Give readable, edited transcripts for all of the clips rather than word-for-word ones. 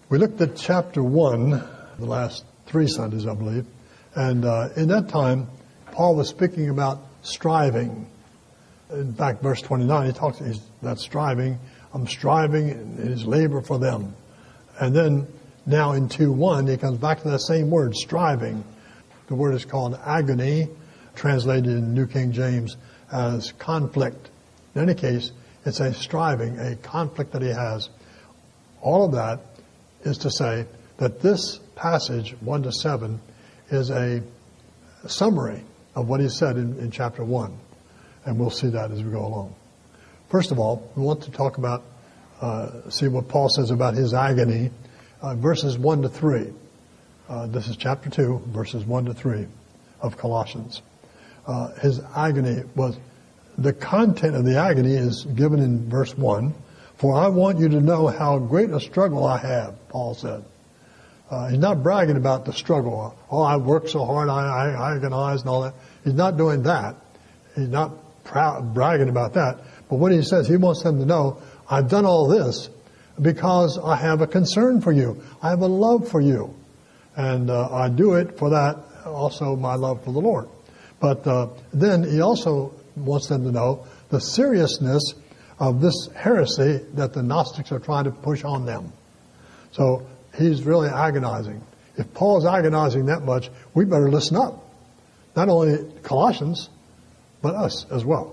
We looked at chapter 1, the last 3 Sundays, I believe. And in that time, Paul was speaking about striving. In fact, verse 29, he talks about striving. I'm striving in his labor for them. And then now in 2:1, he comes back to that same word, striving. The word is called agony, translated in New King James as conflict. In any case, it's a striving, a conflict that he has. All of that is to say that this passage, 1-7, is a summary of what he said in chapter 1. And we'll see that as we go along. First of all, we want to talk about, see what Paul says about his agony, verses 1-3. This is chapter 2, verses 1-3 of Colossians. His agony was, the content of the agony is given in verse 1. For I want you to know how great a struggle I have, Paul said. He's not bragging about the struggle. Oh, I work so hard, I agonize and all that. He's not doing that. He's not bragging about that. But what he says, he wants them to know, I've done all this because I have a concern for you. I have a love for you. And I do it for that, also my love for the Lord. But then he also wants them to know the seriousness of this heresy that the Gnostics are trying to push on them. So he's really agonizing. If Paul's agonizing that much, we better listen up. Not only Colossians, but us as well.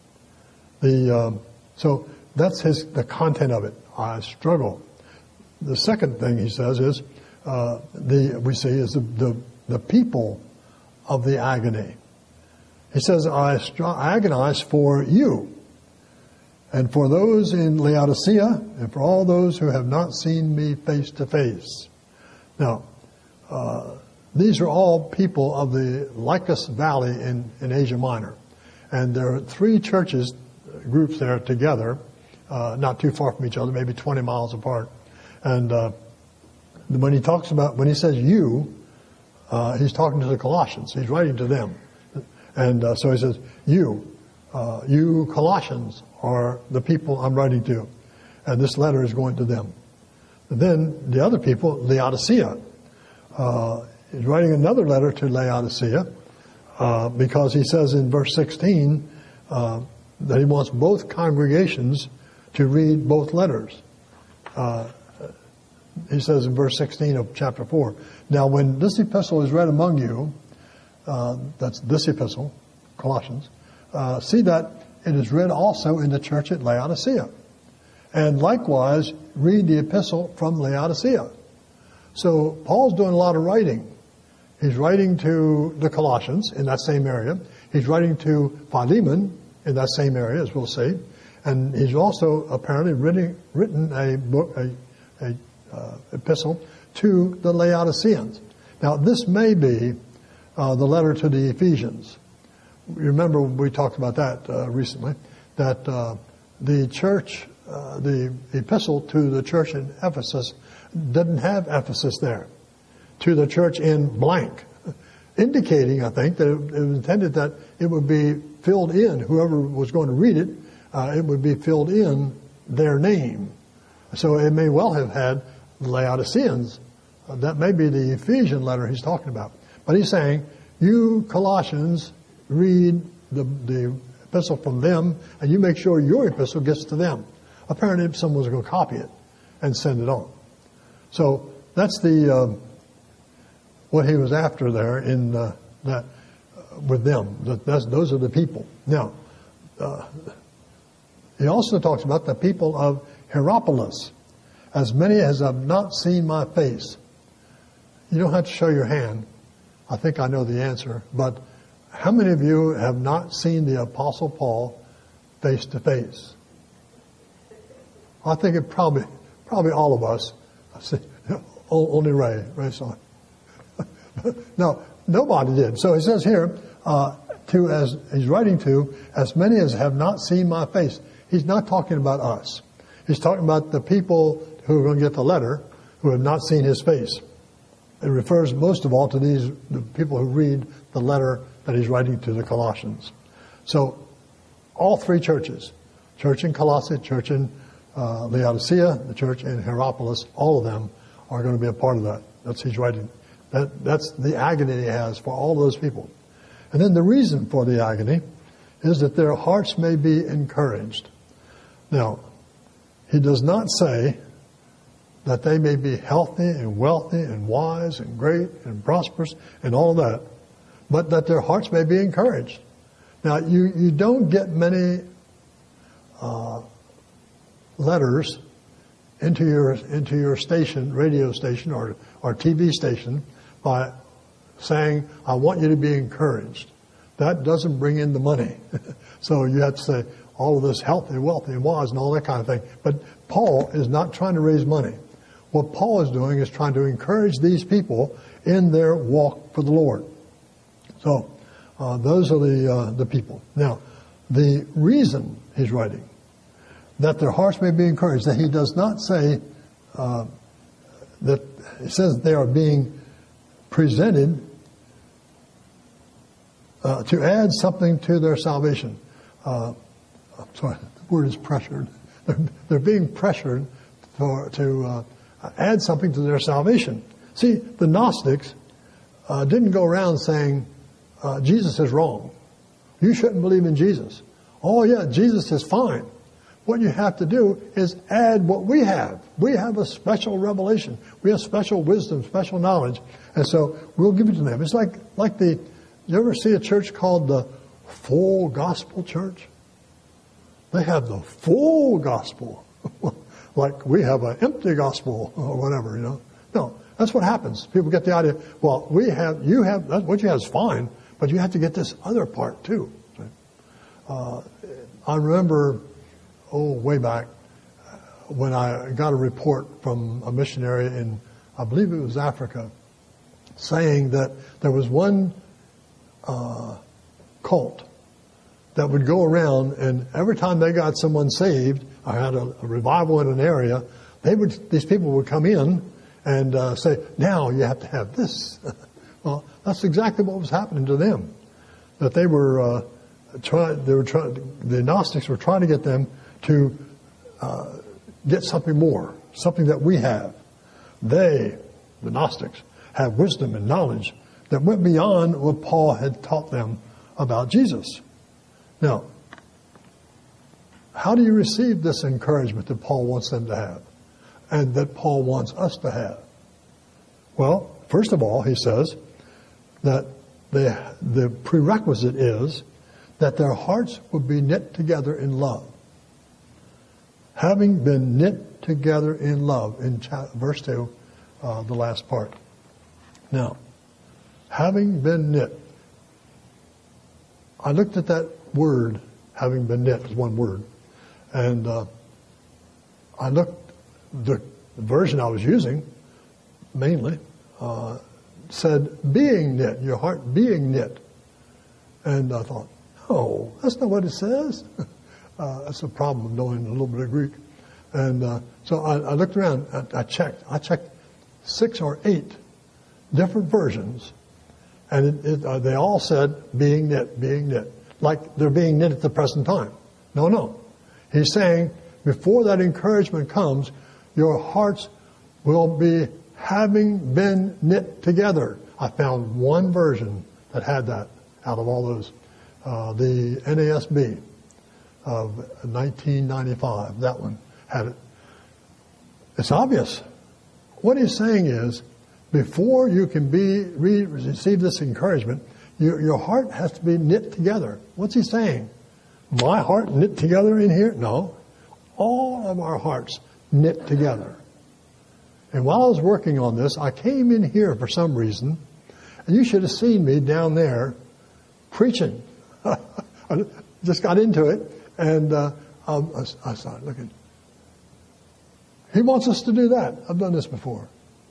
So that's the content of it. I struggle. The second thing he says is we see is the people of the agony. He says, I agonize for you and for those in Laodicea and for all those who have not seen me face to face. Now, these are all people of the Lycus Valley in Asia Minor. And there are 3 groups there together, not too far from each other, maybe 20 miles apart. And when he says you, he's talking to the Colossians. He's writing to them. And so he says, you Colossians are the people I'm writing to. And this letter is going to them. And then the other people, Laodicea. He's writing another letter to Laodicea because he says in verse 16 that he wants both congregations to read both letters. He says in verse 16 of chapter 4, now when this epistle is read among you, that's this epistle, Colossians, see that it is read also in the church at Laodicea. And likewise, read the epistle from Laodicea. So Paul's doing a lot of writing. He's writing to the Colossians in that same area. He's writing to Philemon in that same area, as we'll see. And he's also apparently written a book, a epistle to the Laodiceans. Now, this may be the letter to the Ephesians. You remember we talked about that recently, that the church, the epistle to the church in Ephesus didn't have Ephesus there. To the church in blank, indicating, I think, that it was intended that it would be filled in, whoever was going to read it, it would be filled in their name. So it may well have had Laodiceans. That may be the Ephesian letter he's talking about. But he's saying, you Colossians read the epistle from them, and you make sure your epistle gets to them. Apparently someone's going to copy it and send it on. So that's what he was after there in that with them. Those are the people. Now, he also talks about the people of Hierapolis, as many as have not seen my face. You don't have to show your hand. I think I know the answer. But how many of you have not seen the Apostle Paul face to face? I think it probably all of us. Only Ray saw it. No, nobody did. So he says here, as he's writing to, as many as have not seen my face. He's not talking about us. He's talking about the people who are going to get the letter who have not seen his face. It refers most of all to the people who read the letter that he's writing to the Colossians. So all 3 churches, church in Colossae, church in Laodicea, the church in Hierapolis, all of them are going to be a part of that. That's he's writing. That's the agony he has for all those people. And then the reason for the agony is that their hearts may be encouraged. Now, he does not say that they may be healthy and wealthy and wise and great and prosperous and all that, but that their hearts may be encouraged. Now, you don't get many letters into your station, radio station or TV station, by saying, I want you to be encouraged. That doesn't bring in the money. So you have to say all of this healthy, wealthy, and wise and all that kind of thing. But Paul is not trying to raise money. What Paul is doing is trying to encourage these people in their walk for the Lord. So those are the people. Now, the reason he's writing, that their hearts may be encouraged, that he does not say that he says they are being presented to add something to their salvation. I'm sorry, the word is pressured. They're being pressured to add something to their salvation. See, the Gnostics didn't go around saying, Jesus is wrong. You shouldn't believe in Jesus. Oh yeah, Jesus is fine. What you have to do is add what we have. We have a special revelation. We have special wisdom, special knowledge. And so we'll give it to them. It's like you ever see a church called the Full Gospel Church? They have the full gospel. Like we have an empty gospel or whatever, No, that's what happens. People get the idea, well, what you have is fine, but you have to get this other part too. I remember, way back, when I got a report from a missionary in, I believe it was Africa, saying that there was one cult that would go around, and every time they got someone saved, or had a revival in an area, these people would come in and say, now you have to have this. Well, that's exactly what was happening to them. That the Gnostics were trying to get them to get something more, something that we have. They, the Gnostics, have wisdom and knowledge that went beyond what Paul had taught them about Jesus. Now, how do you receive this encouragement that Paul wants them to have and that Paul wants us to have? Well, first of all, he says that the prerequisite is that their hearts would be knit together in love. Having been knit together in love, in verse 2, the last part. Now, having been knit. I looked at that word, having been knit, is one word. And I looked, the version I was using, mainly, said being knit, your heart being knit. And I thought, no, that's not what it says. That's a problem of knowing a little bit of Greek. And so I looked around, I checked 6 or 8 different versions, and they all said being knit, like they're being knit at the present time. No. He's saying before that encouragement comes, your hearts will be having been knit together. I found one version that had that out of all those. The NASB of 1995, that one had it. It's obvious. What he's saying is, before you can receive this encouragement, your heart has to be knit together. What's he saying? My heart knit together in here? No. All of our hearts knit together. And while I was working on this, I came in here for some reason, and you should have seen me down there preaching. I just got into it, and I started looking. He wants us to do that. I've done this before.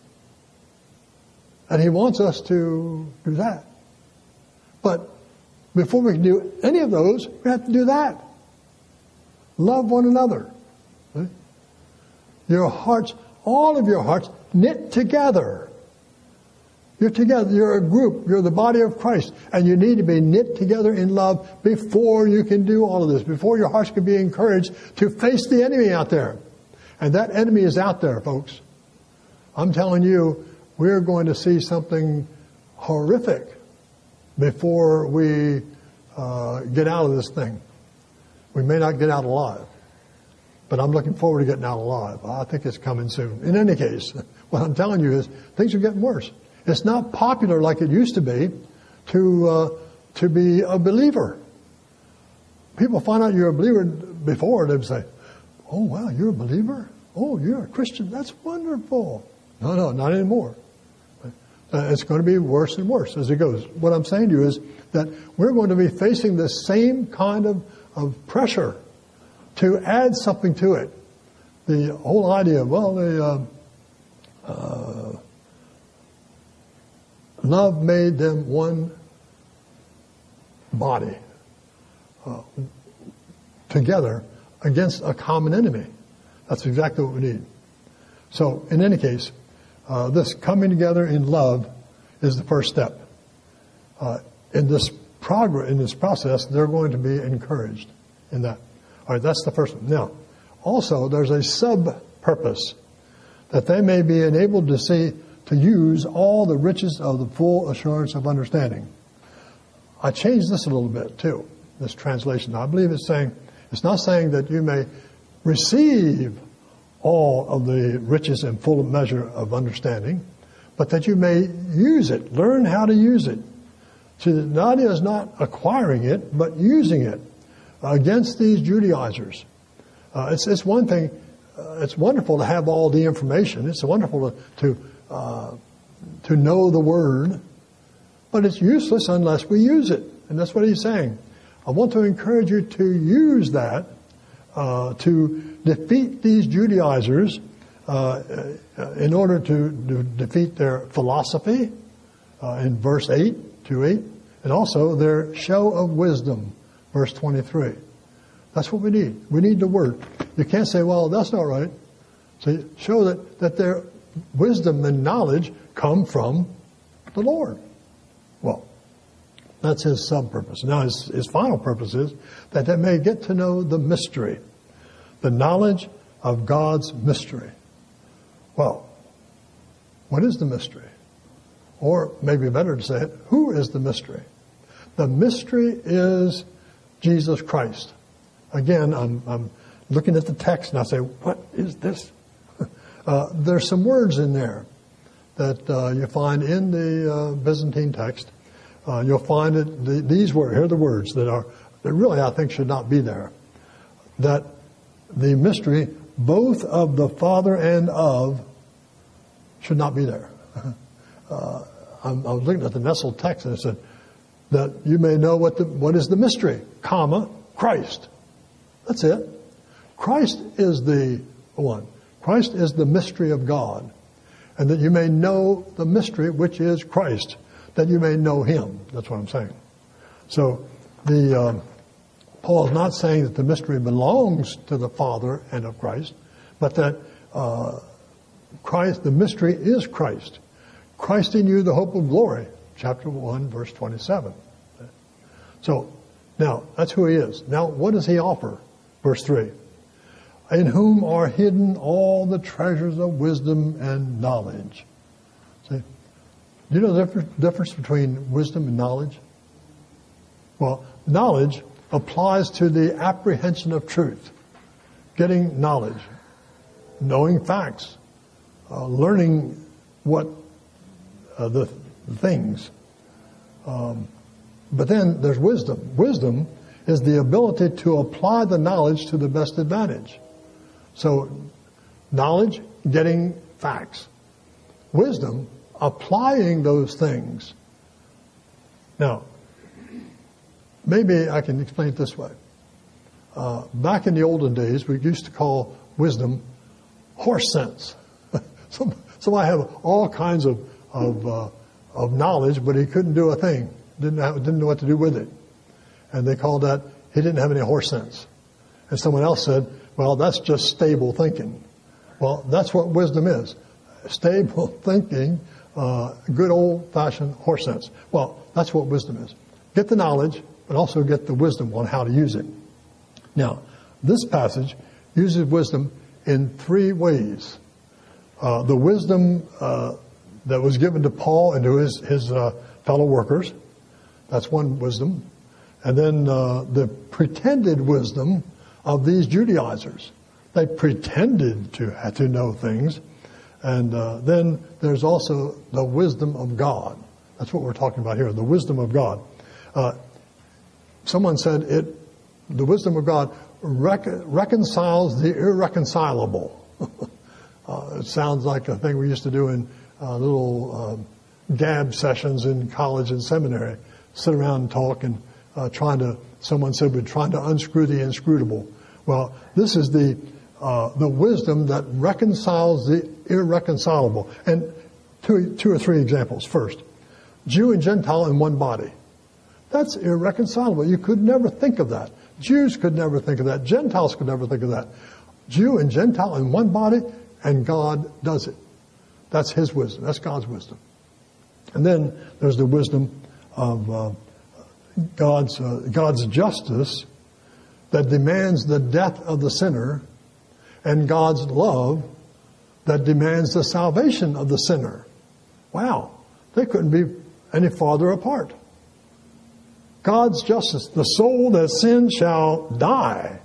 And he wants us to do that. But before we can do any of those, we have to do that. Love one another. Right? Your hearts, all of your hearts, knit together. You're together. You're a group. You're the body of Christ. And you need to be knit together in love before you can do all of this. Before your hearts can be encouraged to face the enemy out there. And that enemy is out there, folks. I'm telling you, we're going to see something horrific before we get out of this thing. We may not get out alive, but I'm looking forward to getting out alive. I think it's coming soon. In any case, what I'm telling you is things are getting worse. It's not popular like it used to be to be a believer. People find out you're a believer before, they'd say, "Oh, wow, you're a believer? Oh, you're a Christian? That's wonderful." No, not anymore. It's going to be worse and worse as it goes. What I'm saying to you is that we're going to be facing the same kind of pressure to add something to it. The whole idea of, love made them one body together against a common enemy. That's exactly what we need. So, in any case, this coming together in love is the first step. In this process, they're going to be encouraged in that. All right, that's the first one. Now, also, there's a sub-purpose that they may be enabled to use all the riches of the full assurance of understanding. I changed this a little bit too, this translation. I believe it's not saying that you may receive all of the riches and full measure of understanding, but that you may use it, learn how to use it. See, the idea is not acquiring it, but using it against these Judaizers. It's one thing. It's wonderful to have all the information. It's wonderful to know the Word, but it's useless unless we use it. And that's what he's saying. I want to encourage you to use that to defeat these Judaizers in order to defeat their philosophy in verse 2:8, and also their show of wisdom, verse 23. That's what we need. We need the Word. You can't say, well, that's not right. So show that their wisdom and knowledge come from the Lord. Well, that's his sub-purpose. Now, his final purpose is that they may get to know the mystery, the knowledge of God's mystery. Well, what is the mystery? Or maybe better to say it, who is the mystery? The mystery is Jesus Christ. Again, I'm looking at the text and I say, what is this? There's some words in there that you find in the Byzantine text. You'll find that these words, here are the words that really I think should not be there. That the mystery, both of the Father and of, should not be there. I was looking at the Nestle text and it said that you may know what is the mystery, comma, Christ. That's it. Christ is the one. Christ is the mystery of God. And that you may know the mystery, which is Christ. That you may know Him. That's what I'm saying. So, Paul is not saying that the mystery belongs to the Father and of Christ, but that Christ, the mystery is Christ. Christ in you, the hope of glory. Chapter 1, verse 27. So, now, that's who He is. Now, what does He offer? Verse 3. In whom are hidden all the treasures of wisdom and knowledge. See? Do you know the difference between wisdom and knowledge? Well, knowledge applies to the apprehension of truth. Getting knowledge. Knowing facts. Learning what the things. But then there's wisdom. Wisdom is the ability to apply the knowledge to the best advantage. So, knowledge, getting facts. Wisdom, applying those things. Now, maybe I can explain it this way. Back in the olden days, we used to call wisdom horse sense. Somebody had all kinds of knowledge, but he couldn't do a thing. Didn't know what to do with it. And they called that, he didn't have any horse sense. And someone else said, well, that's just stable thinking. Well, that's what wisdom is. Stable thinking, good old-fashioned horse sense. Well, that's what wisdom is. Get the knowledge, but also get the wisdom on how to use it. Now, this passage uses wisdom in three ways. The wisdom that was given to Paul and to his fellow workers. That's one wisdom. And then the pretended wisdom of these Judaizers. They pretended to know things. And then there's also the wisdom of God. That's what we're talking about here, the wisdom of God. Someone said the wisdom of God reconciles the irreconcilable. It sounds like a thing we used to do in little gab sessions in college and seminary. Sit around and talk and someone said we're trying to unscrew the inscrutable. Well, this is the wisdom that reconciles the irreconcilable. And two or three examples. First, Jew and Gentile in one body. That's irreconcilable. You could never think of that. Jews could never think of that. Gentiles could never think of that. Jew and Gentile in one body, and God does it. That's His wisdom. That's God's wisdom. And then there's the wisdom of God's justice that demands the death of the sinner, and God's love that demands the salvation of the sinner. Wow, they couldn't be any farther apart. God's justice, the soul that sins shall die.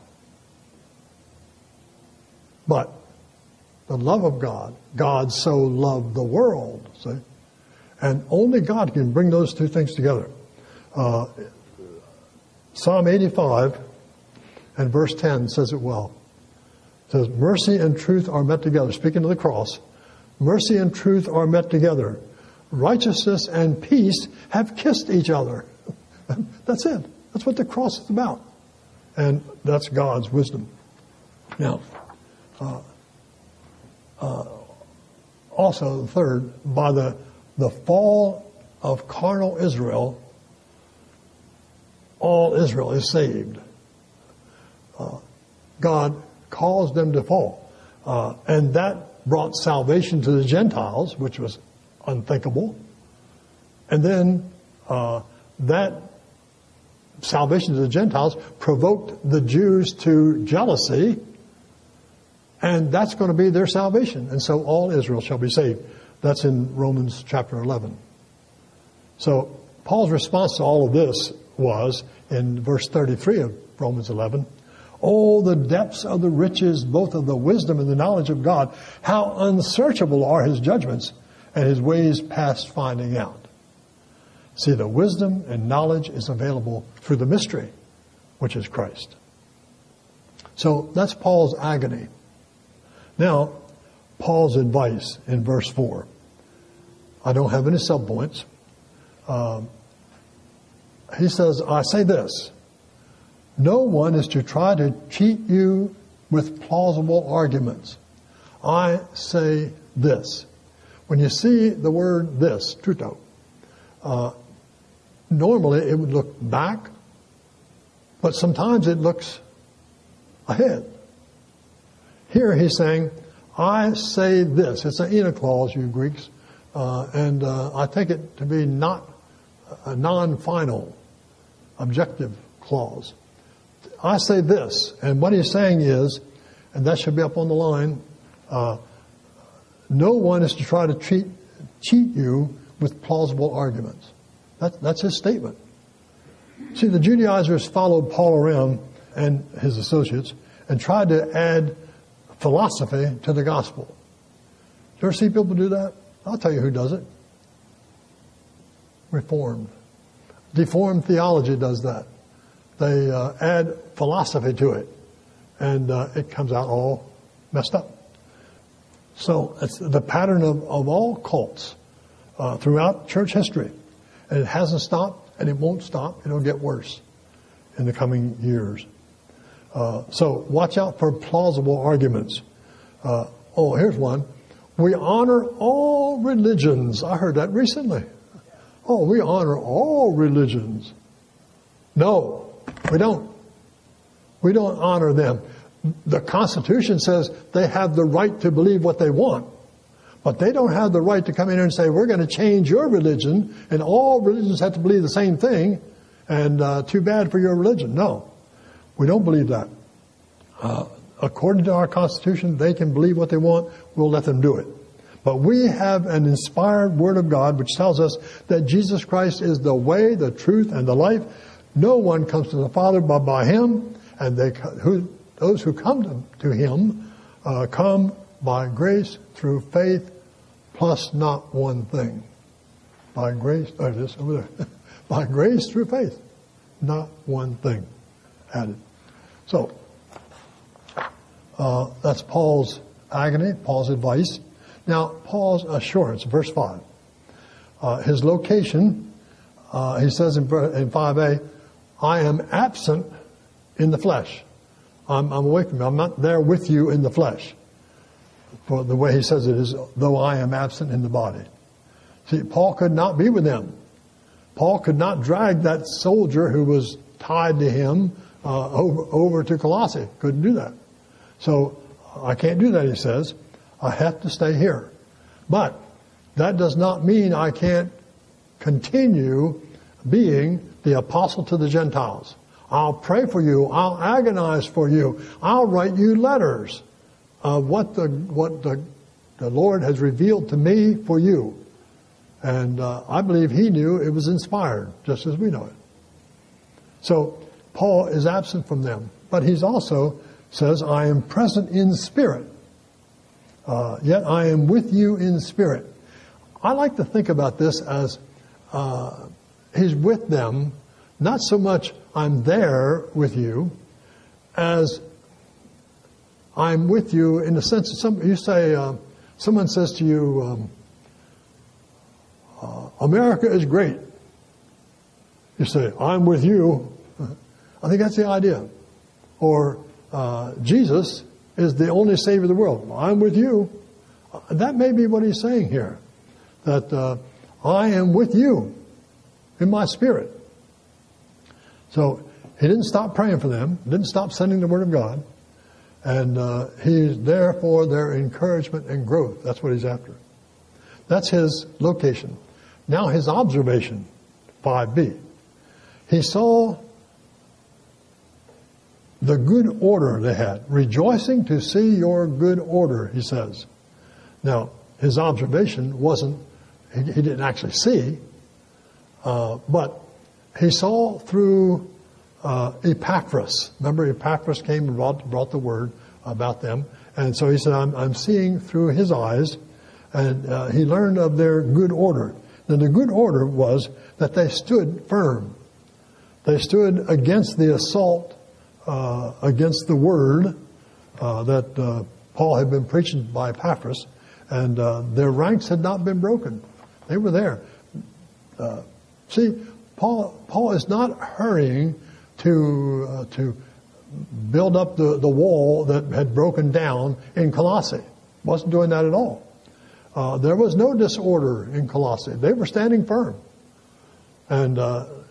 But the love of God, God so loved the world, see? And only God can bring those two things together. Psalm 85 and verse 10 says it well. It says, mercy and truth are met together. Speaking of the cross, mercy and truth are met together. Righteousness and peace have kissed each other. That's it. That's what the cross is about. And that's God's wisdom. Now, also, third, by the fall of carnal Israel, all Israel is saved. God caused them to fall. And that brought salvation to the Gentiles, which was unthinkable. And then that salvation to the Gentiles provoked the Jews to jealousy, and that's going to be their salvation. And so all Israel shall be saved. That's in Romans chapter 11. So Paul's response to all of this was, in verse 33 of Romans 11, oh, the depths of the riches, both of the wisdom and the knowledge of God, how unsearchable are His judgments and His ways past finding out. See, the wisdom and knowledge is available through the mystery, which is Christ. So that's Paul's agony. Now, Paul's advice in verse 4. I don't have any subpoints. He says, I say this, no one is to try to cheat you with plausible arguments. I say this. When you see the word this, tuto, normally it would look back, but sometimes it looks ahead. Here he's saying, I say this. It's an ina clause, you Greeks, and I take it to be not a non-final, objective clause. I say this, and what he's saying is, and that should be up on the line, no one is to try to cheat you with plausible arguments. That's his statement. See, the Judaizers followed Paul around and his associates and tried to add philosophy to the gospel. You ever see people do that? I'll tell you who does it. Reformed. Deformed theology does that. They add philosophy to it, and it comes out all messed up. So it's the pattern of all cults throughout church history. And it hasn't stopped, and it won't stop. It'll get worse in the coming years. So watch out for plausible arguments. Here's one. We honor all religions. I heard that recently. Oh, we honor all religions. No, we don't. We don't honor them. The Constitution says they have the right to believe what they want. But they don't have the right to come in here and say, we're going to change your religion, and all religions have to believe the same thing, and too bad for your religion. No, we don't believe that. According to our Constitution, they can believe what they want. We'll let them do it. But we have an inspired Word of God which tells us that Jesus Christ is the way, the truth, and the life. No one comes to the Father but by Him, and those who come to Him come by grace through faith, plus not one thing. By grace, there it is over there. By grace through faith, not one thing added. So, that's Paul's agony, Paul's advice. Now, Paul's assurance, verse 5. His location, he says in 5a, I am absent in the flesh. I'm away from you. I'm not there with you in the flesh. For the way he says it is, though I am absent in the body. See, Paul could not be with them. Paul could not drag that soldier who was tied to him over to Colossae. Couldn't do that. So, I can't do that, he says. I have to stay here. But that does not mean I can't continue being the apostle to the Gentiles. I'll pray for you. I'll agonize for you. I'll write you letters of what the Lord has revealed to me for you. And I believe he knew it was inspired, just as we know it. So Paul is absent from them. But he's also says, I am present in spirit. Yet I am with you in spirit. I like to think about this as he's with them, not so much I'm there with you, as I'm with you in the sense that you say, someone says to you, America is great. You say, I'm with you. I think that's the idea. Or Jesus is the only Savior of the world. I'm with you. That may be what he's saying here. That I am with you in my spirit. So he didn't stop praying for them. Didn't stop sending the Word of God. And he's there for their encouragement and growth. That's what he's after. That's his location. Now his observation, 5b. He saw the good order they had. Rejoicing to see your good order, he says. Now, his observation wasn't, he didn't actually see, but he saw through Epaphras. Remember, Epaphras came and brought the word about them. And so he said, I'm seeing through his eyes. And he learned of their good order. And the good order was that they stood firm. They stood against the assault, against the word that Paul had been preaching by Epaphras. And their ranks had not been broken. They were there. See, Paul is not hurrying to build up the wall that had broken down in Colossae. Wasn't doing that at all. There was no disorder in Colossae. They were standing firm. And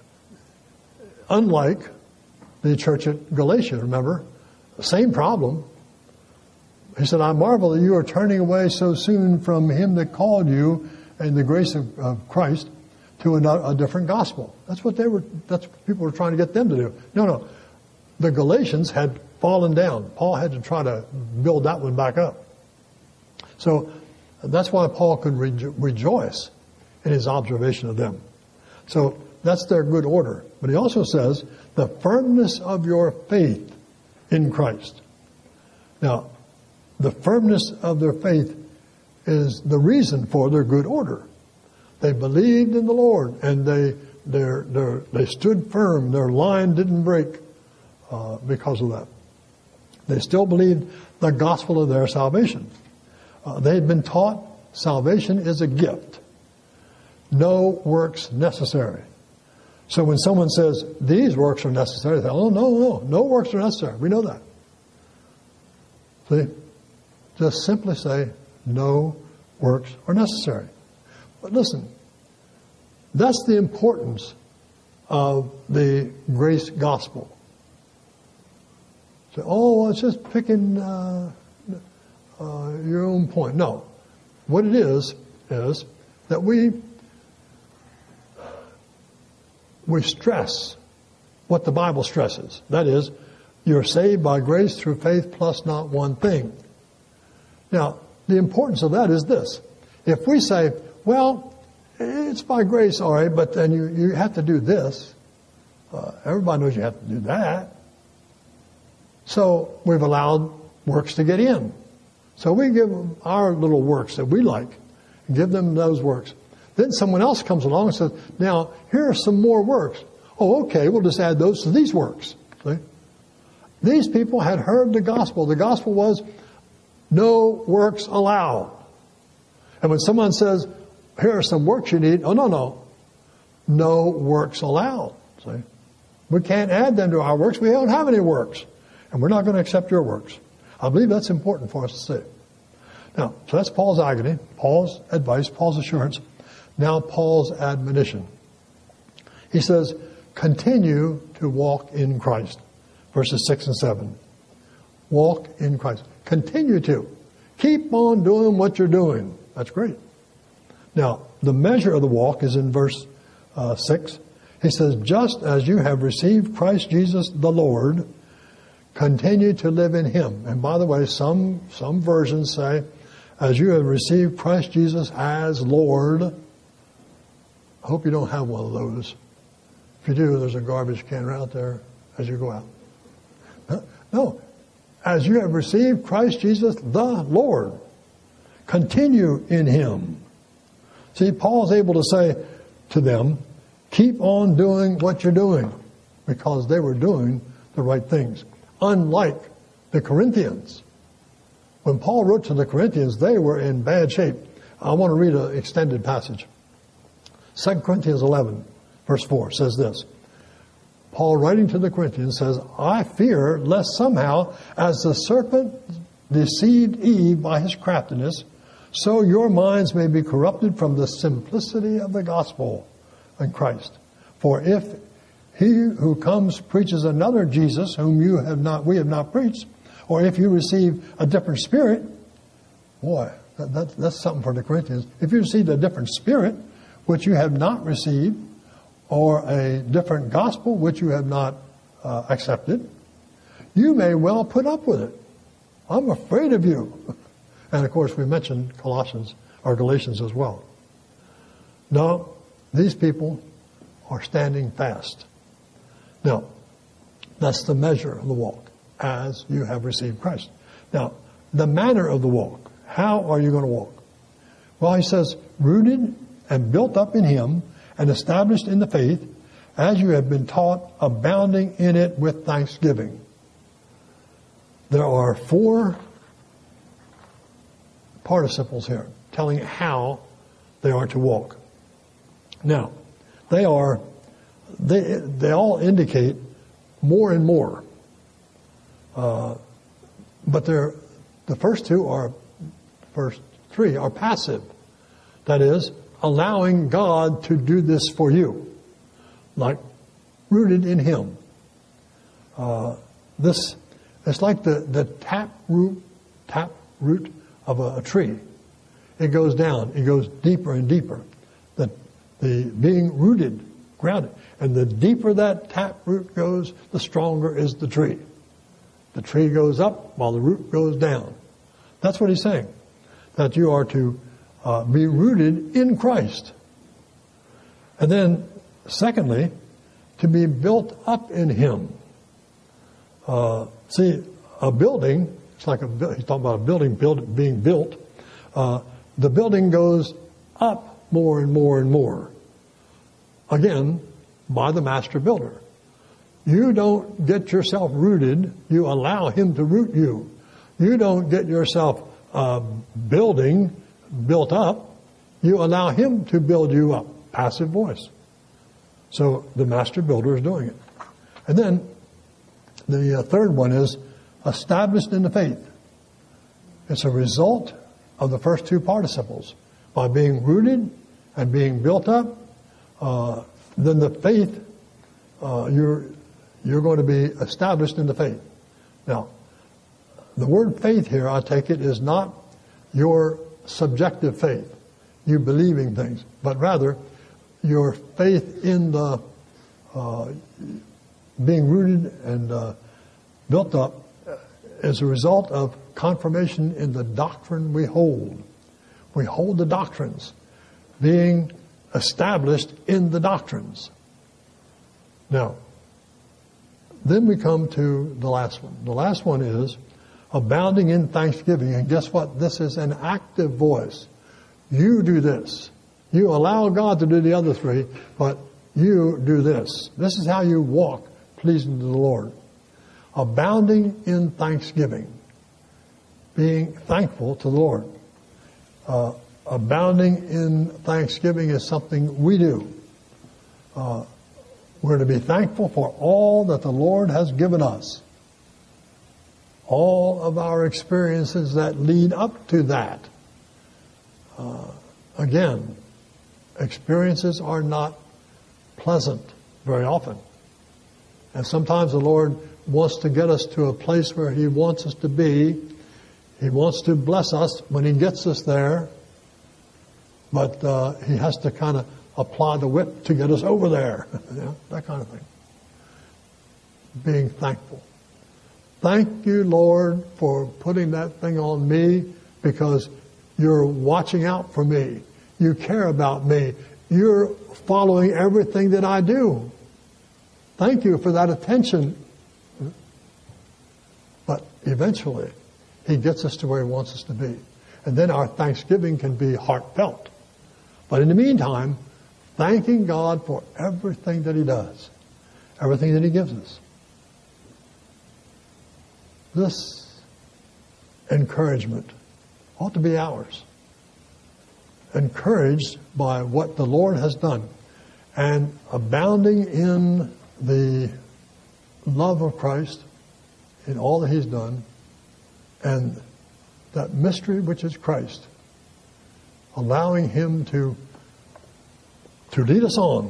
unlike the church at Galatia, remember, same problem. He said, I marvel that you are turning away so soon from him that called you in the grace of Christ to a different gospel. That's what people were trying to get them to do. No. The Galatians had fallen down. Paul had to try to build that one back up. So that's why Paul could rejoice in his observation of them. So that's their good order. But he also says, the firmness of your faith in Christ. Now, the firmness of their faith is the reason for their good order. They believed in the Lord, and they stood firm. Their line didn't break because of that. They still believed the gospel of their salvation. They had been taught salvation is a gift. No works necessary. So when someone says, these works are necessary, they say, oh, no works are necessary. We know that. See? Just simply say, no works are necessary. But listen, that's the importance of the grace gospel. So, well, it's just picking your own point. No. What it is that we stress what the Bible stresses. That is, you're saved by grace through faith plus not one thing. Now, the importance of that is this. If we say, well, it's by grace, all right, but then you have to do this. Everybody knows you have to do that. So we've allowed works to get in. So we give them our little works that we like, and give them those works. Then someone else comes along and says, now, here are some more works. Oh, okay, we'll just add those to these works. See? These people had heard the gospel. The gospel was, no works allowed. And when someone says, here are some works you need, oh, no. No works allowed. See? We can't add them to our works. We don't have any works. And we're not going to accept your works. I believe that's important for us to see. Now, so that's Paul's agony, Paul's advice, Paul's assurance. Now Paul's admonition. He says, continue to walk in Christ. Verses 6 and 7. Walk in Christ. Continue to. Keep on doing what you're doing. That's great. Now, the measure of the walk is in verse 6. He says, just as you have received Christ Jesus the Lord, continue to live in Him. And by the way, some versions say, as you have received Christ Jesus as Lord. I hope you don't have one of those. If you do, there's a garbage can right out there as you go out. No. As you have received Christ Jesus the Lord, continue in Him. See, Paul's able to say to them, keep on doing what you're doing, because they were doing the right things. Unlike the Corinthians. When Paul wrote to the Corinthians, they were in bad shape. I want to read an extended passage. 2 Corinthians 11, verse 4 says this. Paul, writing to the Corinthians, says, I fear lest somehow, as the serpent deceived Eve by his craftiness, so your minds may be corrupted from the simplicity of the gospel in Christ. For if he who comes preaches another Jesus whom we have not preached, or if you receive a different spirit, boy, that's something for the Corinthians. If you receive a different spirit, which you have not received, or a different gospel which you have not accepted, you may well put up with it. I'm afraid of you. And of course, we mentioned Galatians as well. No, these people are standing fast. Now, that's the measure of the walk, as you have received Christ. Now, the manner of the walk, how are you going to walk? Well, he says, rooted and built up in Him and established in the faith, as you have been taught, abounding in it with thanksgiving. There are 4 participles here telling how they are to walk. Now, they all indicate more and more. But the first 3 are passive. That is, allowing God to do this for you, like rooted in Him. It's like the tap root of a tree. It goes down. It goes deeper and deeper. The being rooted, grounded, and the deeper that tap root goes, the stronger is the tree. The tree goes up while the root goes down. That's what he's saying. That you are to be rooted in Christ. And then, secondly, to be built up in Him. See, a building, it's like he's talking about a building being built. The building goes up more and more and more. Again, by the master builder. You don't get yourself rooted, you allow Him to root you. You don't get yourself built up, you allow Him to build you up. Passive voice. So the master builder is doing it. And then the third one is established in the faith. It's a result of the first 2 participles. By being rooted and being built up, then the faith, you're going to be established in the faith. Now, the word faith here, I take it, is not your subjective faith, you believing things, but rather your faith in the being rooted and built up as a result of confirmation in the doctrine we hold. We hold the doctrines, being established in the doctrines. Now, then we come to the last one. The last one is abounding in thanksgiving. And guess what? This is an active voice. You do this. You allow God to do the other three, but you do this. This is how you walk pleasing to the Lord. Abounding in thanksgiving. Being thankful to the Lord. Abounding in thanksgiving is something we do. We're to be thankful for all that the Lord has given us. All of our experiences that lead up to that. Again, experiences are not pleasant very often. And sometimes the Lord wants to get us to a place where He wants us to be. He wants to bless us when He gets us there. But He has to kind of apply the whip to get us over there. That kind of thing. Being thankful. Thank you, Lord, for putting that thing on me because you're watching out for me. You care about me. You're following everything that I do. Thank you for that attention. But eventually, He gets us to where He wants us to be. And then our thanksgiving can be heartfelt. But in the meantime, thanking God for everything that He does. Everything that He gives us. This encouragement ought to be ours. Encouraged by what the Lord has done. And abounding in the love of Christ, in all that He's done, and that mystery which is Christ, allowing Him to lead us on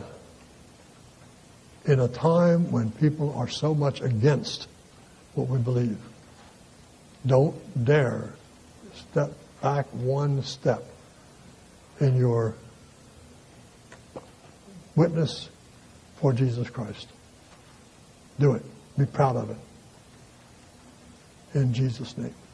in a time when people are so much against what we believe. Don't dare step back one step in your witness for Jesus Christ. Do it. Be proud of it. In Jesus' name.